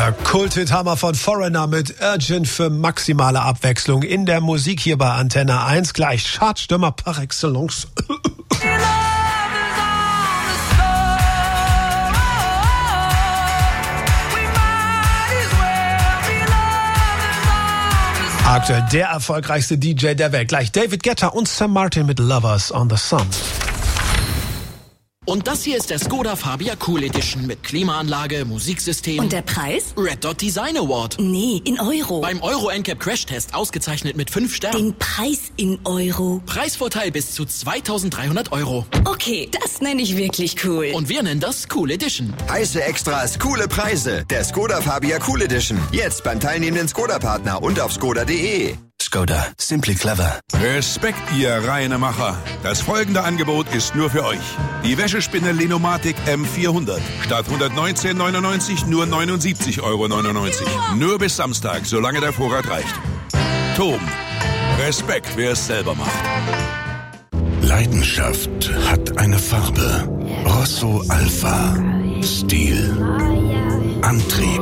Der Kult-Hit-Hammer von Foreigner mit Urgent für maximale Abwechslung in der Musik hier bei Antenne 1. Gleich Chartstürmer par excellence. Aktuell der erfolgreichste DJ der Welt. Gleich David Guetta und Sam Martin mit Lovers on the Sun. Und das hier ist der Skoda Fabia Cool Edition mit Klimaanlage, Musiksystem. Und der Preis? Red Dot Design Award. Nee, in Euro. Beim Euro NCAP Crash Test ausgezeichnet mit 5 Sternen. Den Preis in Euro. Preisvorteil bis zu 2.300 Euro. Okay, das nenne ich wirklich cool. Und wir nennen das Cool Edition. Heiße Extras, coole Preise. Der Skoda Fabia Cool Edition. Jetzt beim teilnehmenden Skoda-Partner und auf skoda.de. Skoda, simply clever. Respekt, ihr Reinemacher. Das folgende Angebot ist nur für euch. Die Wäschespinne Lenomatic M400. Statt 119,99 nur 79,99 €. Nur bis Samstag, solange der Vorrat reicht. Tom, Respekt, wer es selber macht. Leidenschaft hat eine Farbe. Rosso Alpha. Stil. Antrieb.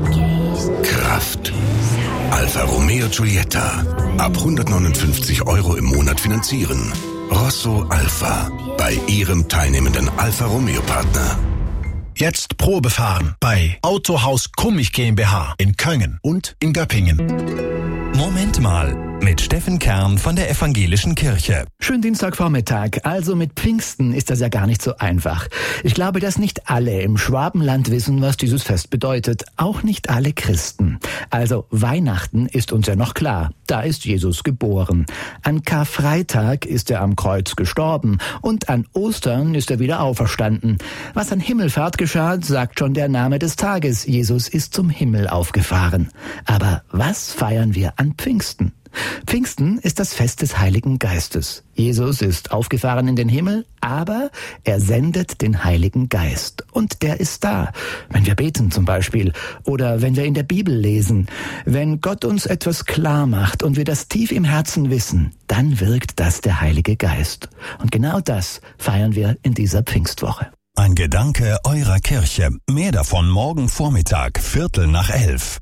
Kraft. Alfa Romeo Giulietta. Ab 159 € im Monat finanzieren. Rosso Alpha. Bei Ihrem teilnehmenden Alfa Romeo Partner. Jetzt Probefahren bei Autohaus Kummich GmbH in Köngen und in Göppingen. Moment mal, mit Steffen Kern von der Evangelischen Kirche. Schönen Dienstagvormittag. Also mit Pfingsten ist das ja gar nicht so einfach. Ich glaube, dass nicht alle im Schwabenland wissen, was dieses Fest bedeutet. Auch nicht alle Christen. Also Weihnachten ist uns ja noch klar. Da ist Jesus geboren. An Karfreitag ist er am Kreuz gestorben. Und an Ostern ist er wieder auferstanden. Was an Himmelfahrt geschah, sagt schon der Name des Tages. Jesus ist zum Himmel aufgefahren. Aber was feiern wir an Pfingsten? Pfingsten ist das Fest des Heiligen Geistes. Jesus ist aufgefahren in den Himmel, aber er sendet den Heiligen Geist. Und der ist da, wenn wir beten zum Beispiel oder wenn wir in der Bibel lesen. Wenn Gott uns etwas klar macht und wir das tief im Herzen wissen, dann wirkt das der Heilige Geist. Und genau das feiern wir in dieser Pfingstwoche. Ein Gedanke eurer Kirche. Mehr davon morgen Vormittag, 11:45.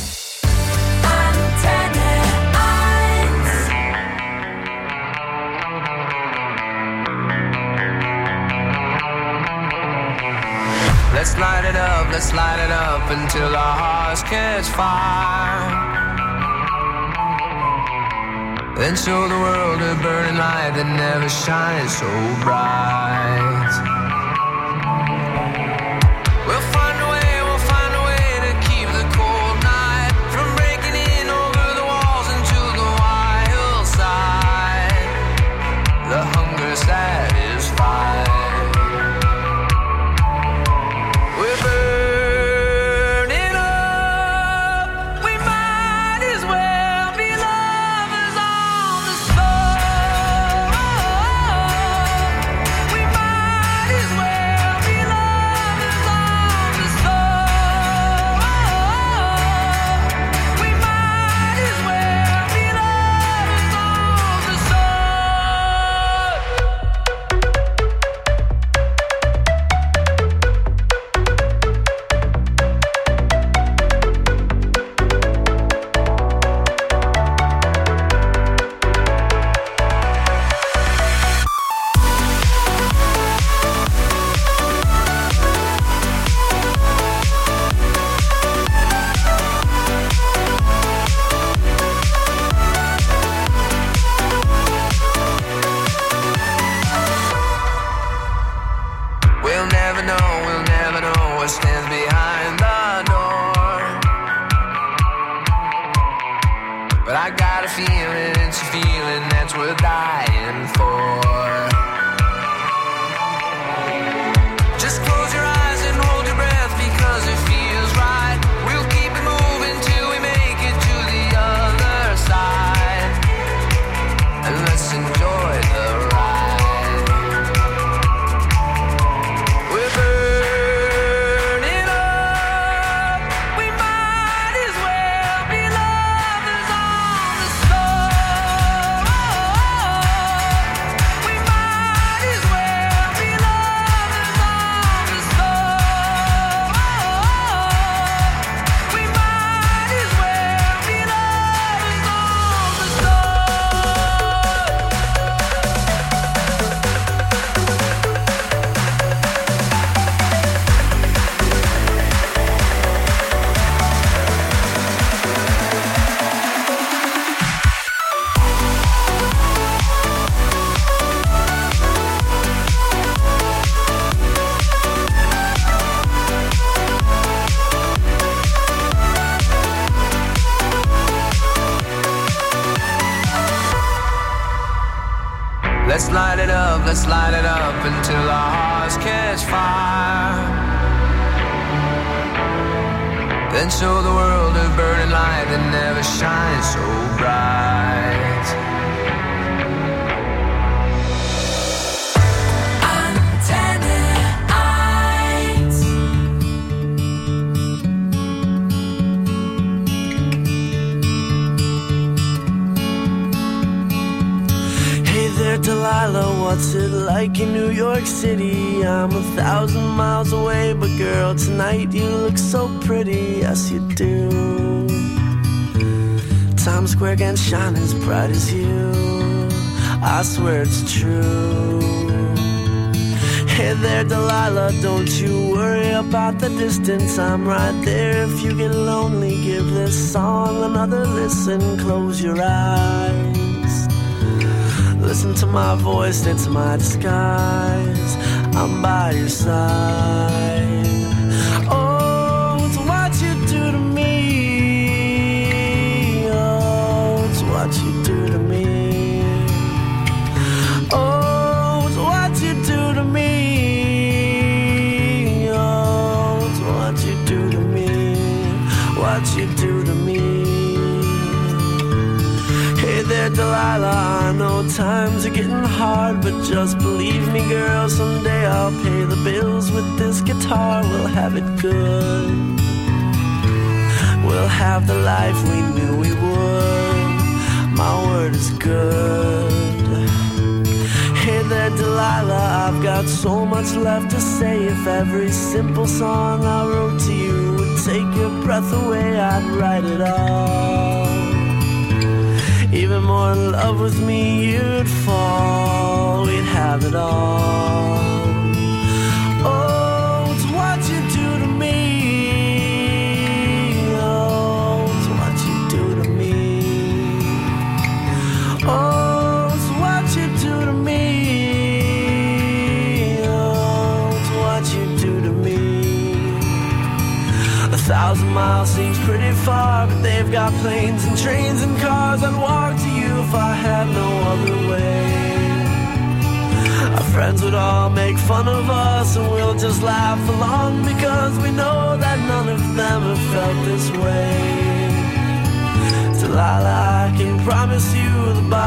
Let's light it up until our hearts catch fire. Then show the world a burning light that never shines so bright. We'll find a way to keep the cold night from breaking in over the walls into the wild side. The hunger satisfied. We might let's light it up until our hearts catch fire. Then show the world a burning light that never shines so bright. Antenne 1. Hey there, Delilah, what's it like in New York City? I'm 1,000 miles away, but girl, tonight you look so pretty, yes you do. Times Square can't shine as bright as you, I swear it's true. Hey there, Delilah, don't you worry about the distance, I'm right there. If you get lonely, give this song another listen, close your eyes. Listen to my voice, it's my disguise, I'm by your side. Oh, it's what you do to me. Oh, it's what you do to me. Oh, it's what you do to me. Oh, it's what you do to me. What you do to me. Hey there, Delilah, I know times are getting hard, but just believe me, girl, someday I'll pay the bills with this guitar. We'll have it good. We'll have the life we knew we would. My word is good. Hey there, Delilah, I've got so much left to say. If every simple song I wrote to you would take your breath away, I'd write it all. Even more in love with me, you'd fall. We'd have it all. Oh, it's what you do to me. Oh, it's what you do to me. Oh, it's what you do to me. Oh, it's what you do to me. 1,000 miles seems pretty far, but they've got planes and trains and cars. I'd walk to you if I had no other way. Our friends would all make fun of us, and we'll just laugh along, because we know that none of them have felt this way. Delilah, I can promise you the